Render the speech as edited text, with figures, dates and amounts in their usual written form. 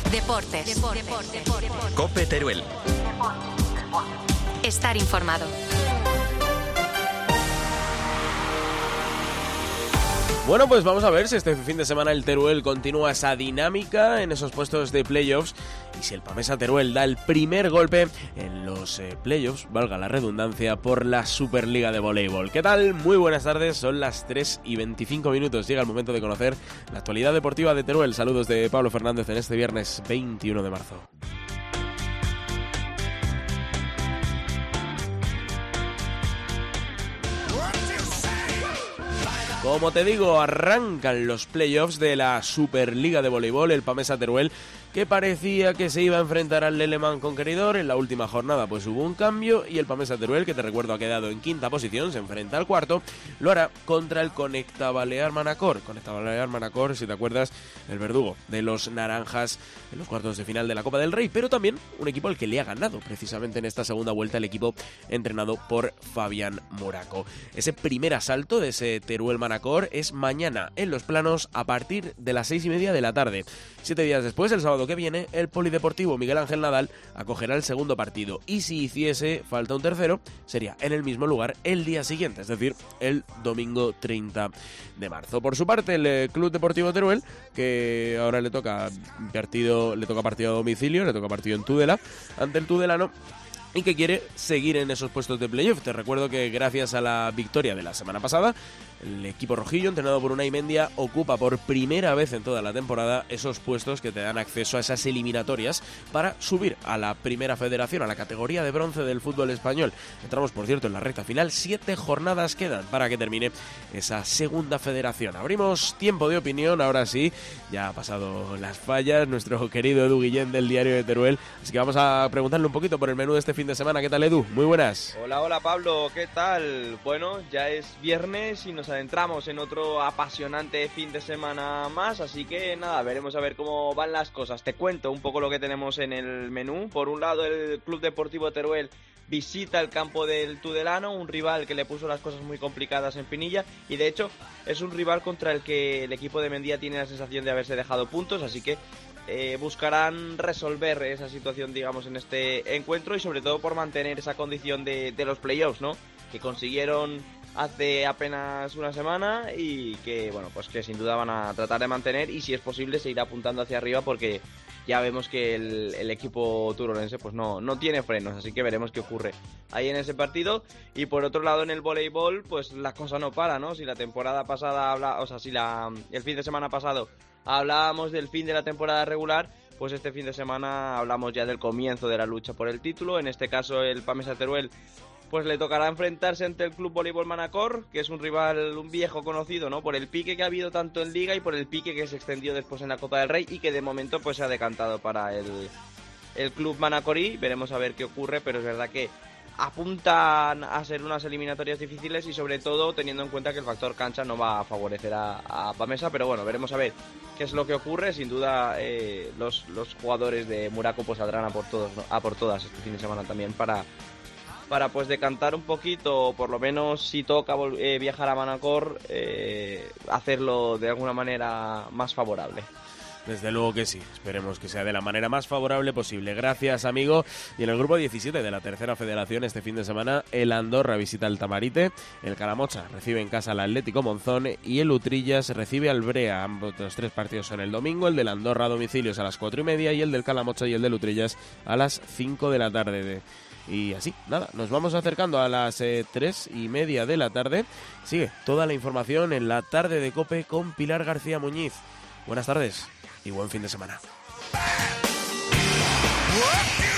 Deportes. COPE Teruel. Estar informado. Bueno, pues vamos a ver si este fin de semana el Teruel continúa esa dinámica en esos puestos de playoffs y si el Pamesa Teruel da el primer golpe en los playoffs, valga la redundancia, por la Superliga de Voleibol. ¿Qué tal? Muy buenas tardes, son las 3:25. Llega el momento de conocer la actualidad deportiva de Teruel. Saludos de Pablo Fernández en este viernes 21 de marzo. Como te digo, arrancan los playoffs de la Superliga de Voleibol. El Pamesa Teruel, que parecía que se iba a enfrentar al Leleman Conqueridor en la última jornada, pues hubo un cambio y el Pamesa Teruel, que te recuerdo ha quedado en quinta posición, se enfrenta al cuarto, lo hará contra el Conecta Balear Manacor. Conecta Balear Manacor, si te acuerdas, el verdugo de los naranjas en los cuartos de final de la Copa del Rey, pero también un equipo al que le ha ganado precisamente en esta segunda vuelta el equipo entrenado por Fabián Moraco. Ese primer asalto de ese Teruel Manacor es mañana en Los Planos a partir de las 6:30 de la tarde. 7 días después, el sábado que viene, el Polideportivo Miguel Ángel Nadal acogerá el segundo partido y si hiciese falta un tercero, sería en el mismo lugar el día siguiente, es decir, el domingo 30 de marzo. Por su parte, el Club Deportivo Teruel, que ahora le toca partido a domicilio, le toca partido en Tudela, ante el Tudelano, y que quiere seguir en esos puestos de playoff. Te recuerdo que gracias a la victoria de la semana pasada, el equipo rojillo, entrenado por Unai Mendia, ocupa por primera vez en toda la temporada esos puestos que te dan acceso a esas eliminatorias para subir a la primera federación, a la categoría de bronce del fútbol español. Entramos, por cierto, en la recta final. 7 jornadas quedan para que termine esa segunda federación. Abrimos tiempo de opinión, ahora sí, ya ha pasado las fallas, nuestro querido Edu Guillén del Diario de Teruel, así que vamos a preguntarle un poquito por el menú de este fin de semana. ¿Qué tal, Edu? Muy buenas. Hola Pablo, ¿qué tal? Bueno, ya es viernes y nos adentramos en otro apasionante fin de semana más, así que nada, veremos a ver cómo van las cosas. Te cuento un poco lo que tenemos en el menú. Por un lado, el Club Deportivo Teruel visita el campo del Tudelano, un rival que le puso las cosas muy complicadas en Pinilla, y de hecho es un rival contra el que el equipo de Mendía tiene la sensación de haberse dejado puntos, así que buscarán resolver esa situación, digamos, en este encuentro, y sobre todo por mantener esa condición de los playoffs, ¿no?, que consiguieron hace apenas una semana y que, bueno, pues que sin duda van a tratar de mantener, y si es posible seguir apuntando hacia arriba, porque ya vemos que el equipo turolense pues no tiene frenos, así que veremos qué ocurre ahí en ese partido. Y por otro lado, en el voleibol, pues la cosa no para, ¿no? Si la temporada pasada el fin de semana pasado hablábamos del fin de la temporada regular, pues este fin de semana hablamos ya del comienzo de la lucha por el título. En este caso, el Pamesa Teruel pues le tocará enfrentarse ante el Club Voleibol Manacor, que es un rival, un viejo conocido, ¿no?, por el pique que ha habido tanto en Liga y por el pique que se extendió después en la Copa del Rey, y que de momento pues se ha decantado para el Club Manacorí. Veremos a ver qué ocurre, pero es verdad que apuntan a ser unas eliminatorias difíciles, y sobre todo teniendo en cuenta que el factor cancha no va a favorecer a Pamesa, pero bueno, veremos a ver qué es lo que ocurre. Sin duda los jugadores de Muraco pues saldrán a por todas este fin de semana también para pues decantar un poquito, o por lo menos si toca viajar a Manacor, hacerlo de alguna manera más favorable. Desde luego que sí, esperemos que sea de la manera más favorable posible. Gracias, amigo. Y en el grupo 17 de la tercera federación, este fin de semana, el Andorra visita el Tamarite, el Calamocha recibe en casa al Atlético Monzón y el Utrillas recibe al Brea. Ambos los 3 partidos son el domingo, el del Andorra a domicilio es a las 4:30 y el del Calamocha y el del Utrillas a las 5 de la tarde. Y así, nada, nos vamos acercando a las 3:30 de la tarde. Sigue toda la información en la tarde de COPE con Pilar García Muñiz. Buenas tardes y buen fin de semana.